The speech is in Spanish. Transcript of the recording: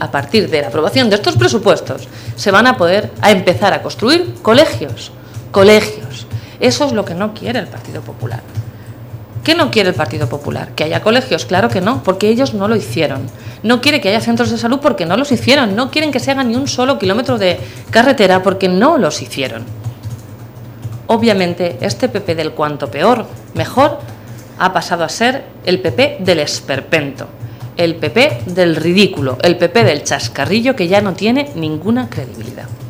a partir de la aprobación de estos presupuestos, se van a empezar a construir colegios. Eso es lo que no quiere el Partido Popular. ¿Qué no quiere el Partido Popular? ¿Que haya colegios? Claro que no, porque ellos no lo hicieron. No quiere que haya centros de salud porque no los hicieron. No quieren que se haga ni un solo kilómetro de carretera porque no los hicieron. Obviamente, este PP del cuanto peor, mejor, ha pasado a ser el PP del esperpento, el PP del ridículo, el PP del chascarrillo que ya no tiene ninguna credibilidad.